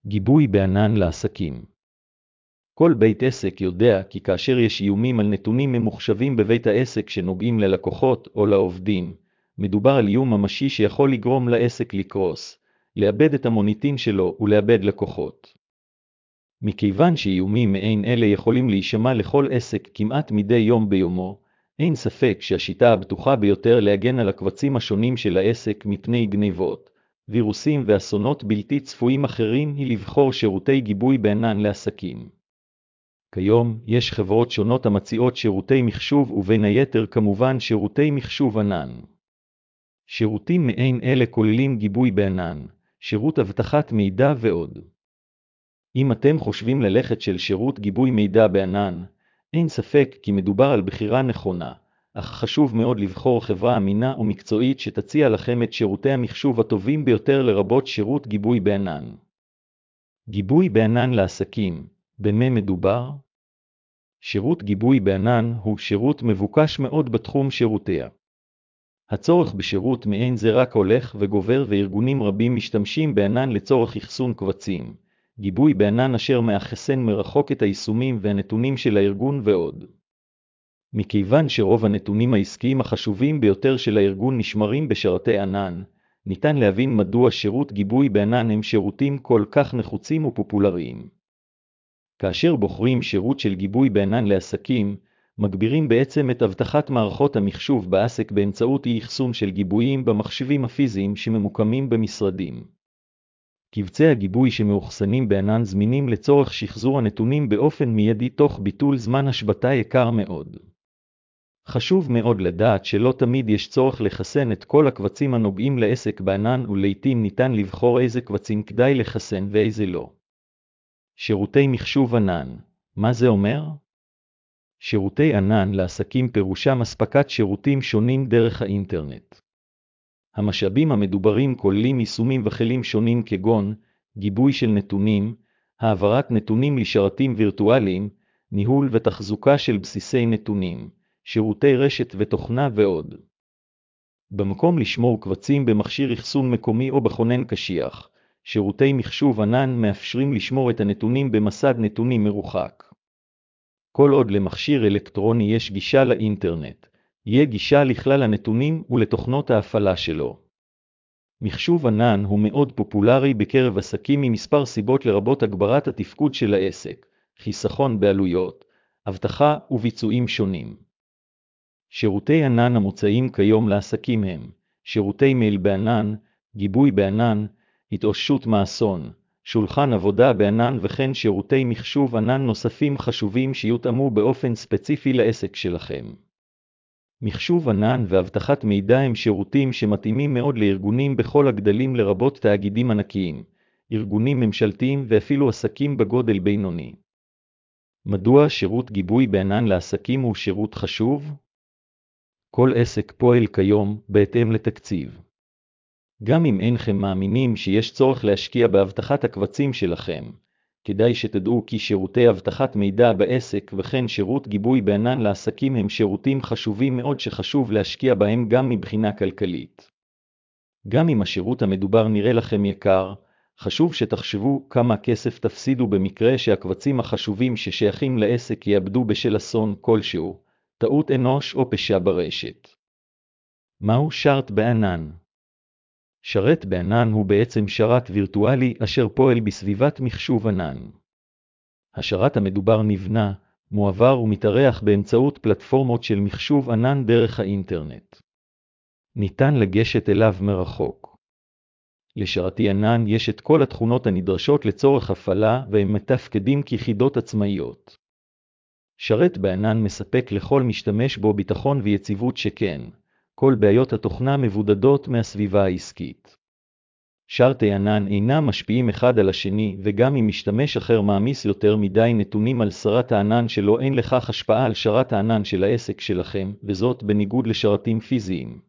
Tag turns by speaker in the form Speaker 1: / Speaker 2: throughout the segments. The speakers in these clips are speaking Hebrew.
Speaker 1: גיבוי בענן לעסקים. כל בית עסק יודע כי כאשר יש איומים על נתונים ממוחשבים בבית העסק שנוגעים ללקוחות או לעובדים, מדובר על איום ממשי שיכול לגרום לעסק לקרוס, לאבד את המוניטין שלו ולאבד לקוחות. מכיוון שאיומים מעין אלה יכולים להישמע לכל עסק כמעט מדי יום ביומו, אין ספק שהשיטה הבטוחה ביותר להגן על הקבצים השונים של העסק מפני גניבות, וירוסים ואסונות בלתי צפויים אחרים היא לבחור שירותי גיבוי בענן לעסקים. כיום יש חברות שונות המציעות שירותי מחשוב ובין היתר כמובן שירותי מחשוב ענן. שירותים מעין אלה כוללים גיבוי בענן, שירות אבטחת מידע ועוד. אם אתם חושבים ללכת של שירות גיבוי מידע בענן, אין ספק כי מדובר על בחירה נכונה, אך חשוב מאוד לבחור חברה אמינה ומקצועית שתציע לכם את שירותי המחשוב הטובים ביותר לרבות שירות גיבוי בענן. גיבוי בענן לעסקים, במה מדובר? שירות גיבוי בענן הוא שירות מבוקש מאוד בתחום שירותיה. הצורך בשירות מעין זה רק הולך וגובר וארגונים רבים משתמשים בענן לצורך אחסון קבצים, גיבוי בענן אשר מאחסן מרחוק את היישומים והנתונים של הארגון ועוד. מכיוון שרוב הנתונים העסקיים החשובים ביותר של הארגון נשמרים בשרתי ענן, ניתן להבין מדוע שירות גיבוי בענן הם שירותים כל כך נחוצים ופופולריים. כאשר בוחרים שירות של גיבוי בענן לעסקים, מגבירים בעצם את אבטחת מערכות המחשוב בעסק באמצעות אחסון של גיבויים במחשבים הפיזיים שממוקמים במשרדים. קבצי הגיבוי שמאוחסנים בענן זמינים לצורך שחזור הנתונים באופן מיידי תוך ביטול זמן השבתה יקר מאוד. חשוב מאוד לדעת שלא תמיד יש צורך לחסן את כל הקבצים הנוגעים לעסק בענן ולעיתים ניתן לבחור איזה קבצים כדאי לחסן ואיזה לא. שירותי מחשוב ענן, מה זה אומר? שירותי ענן לעסקים פירושם אספקת שירותים שונים דרך האינטרנט. המשאבים המדוברים כוללים יישומים וכלים שונים כגון גיבוי של נתונים, העברת נתונים לשרתים וירטואליים, ניהול ותחזוקה של בסיסי נתונים, שירותי רשת ותוכנה ועוד. במקום לשמור קבצים במכשיר אחסון מקומי או בכונן קשיח, שירותי מחשוב ענן מאפשרים לשמור את הנתונים במסד נתונים מרוחק. כל עוד למכשיר אלקטרוני יש גישה לאינטרנט, יהיה גישה לכלל הנתונים ולתוכנות ההפעלה שלו. מחשוב ענן הוא מאוד פופולרי בקרב עסקים ממספר סיבות לרבות הגברת התפקוד של העסק, חיסכון בעלויות, אבטחה וביצועים שונים. שירותי ענן המוצעים כיום לעסקים הם שירותי מייל בענן, גיבוי בענן, התאוששות מאסון, שולחן עבודה בענן וכן שירותי מחשוב ענן נוספים חשובים שיותאמו באופן ספציפי לעסק שלכם. מחשוב ענן ואבטחת מידע הם שירותים שמתאימים מאוד לארגונים בכל הגדלים לרבות תאגידים ענקיים, ארגונים ממשלתיים ואפילו עסקים בגודל בינוני. מדוע שירות גיבוי בענן לעסקים הוא שירות חשוב? כל עסק פועל כיום בהתאם לתקציב. גם אם אינכם מאמינים שיש צורך להשקיע באבטחת הקבצים שלכם, כדאי שתדעו כי שירותי אבטחת מידע בעסק וכן שירות גיבוי בענן לעסקים הם שירותים חשובים מאוד שחשוב להשקיע בהם גם מבחינה כלכלית. גם אם השירות המדובר נראה לכם יקר, חשוב שתחשבו כמה כסף תפסידו במקרה שהקבצים החשובים ששייכים לעסק יאבדו בשל אסון כלשהו, טעות אנוש או פשע ברשת. מהו שרת בענן? שרת בענן הוא בעצם שרת וירטואלי אשר פועל בסביבת מחשוב ענן. השרת המדובר נבנה, מועבר ומתארח באמצעות פלטפורמות של מחשוב ענן דרך האינטרנט. ניתן לגשת אליו מרחוק. לשרתי ענן יש את כל התכונות הנדרשות לצורך הפעלה והם מתפקדים כיחידות עצמאיות. שרת בענן מספק לכל משתמש בו ביטחון ויציבות שכן, כל בעיות התוכנה מבודדות מהסביבה העסקית. שרתי ענן אינם משפיעים אחד על השני וגם אם משתמש אחר מעמיס יותר מדי נתונים על שרת הענן שלו אין לכך השפעה על שרת הענן של העסק שלכם וזאת בניגוד לשרתים פיזיים.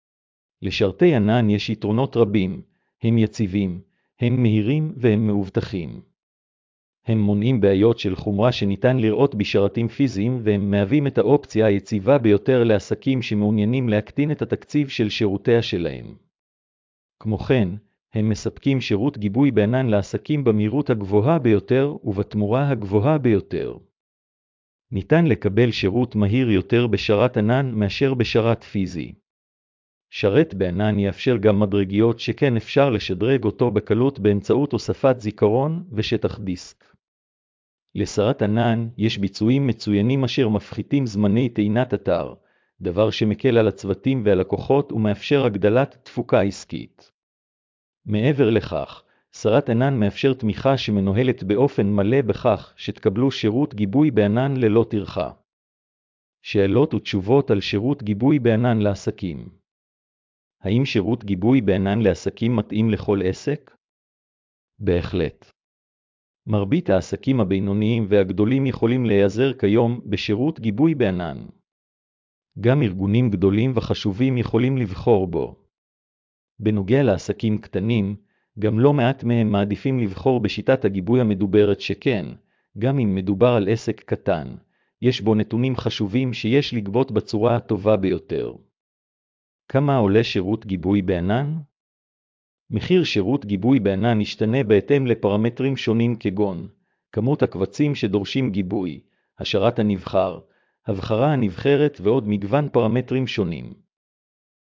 Speaker 1: לשרתי ענן יש יתרונות רבים, הם יציבים, הם מהירים והם מאובטחים. הם מונעים בעיות של חומרה שניתן לראות בשרתים פיזיים והם מהווים את האופציה היציבה ביותר לעסקים שמעוניינים להקטין את התקציב של שירותיה שלהם. כמו כן, הם מספקים שירות גיבוי בענן לעסקים במהירות הגבוהה ביותר ובתמורה הגבוהה ביותר. ניתן לקבל שירות מהיר יותר בשרת ענן מאשר בשרת פיזי. שרת בענן יאפשר גם מדרגיות שכן אפשר לשדרג אותו בקלות באמצעות הוספת זיכרון ושטח דיסק. לשרת ענן יש ביצועים מצוינים אשר מפחיתים זמני טעינת אתר, דבר שמקל על הצוותים והלקוחות ומאפשר הגדלת תפוקה עסקית. מעבר לכך, שרת ענן מאפשר תמיכה שמנוהלת באופן מלא בכך שתקבלו שירות גיבוי בענן ללא טרחה. שאלות ותשובות על שירות גיבוי בענן לעסקים. האם שירות גיבוי בענן לעסקים מתאים לכל עסק? בהחלט. מרבית העסקים הבינוניים והגדולים יכולים להיעזר כיום בשירות גיבוי בענן. גם ארגונים גדולים וחשובים יכולים לבחור בו. בנוגע לעסקים קטנים, גם לא מעט מהם מעדיפים לבחור בשיטת הגיבוי המדוברת שכן, גם אם מדובר על עסק קטן, יש בו נתונים חשובים שיש לגבות בצורה הטובה ביותר. כמה עולה שירות גיבוי בענן? מחיר שירות גיבוי בענן ישתנה בהתאם לפרמטרים שונים כגון כמות הקבצים שדורשים גיבוי, השרת הנבחר, הבחרה הנבחרת ועוד מגוון פרמטרים שונים.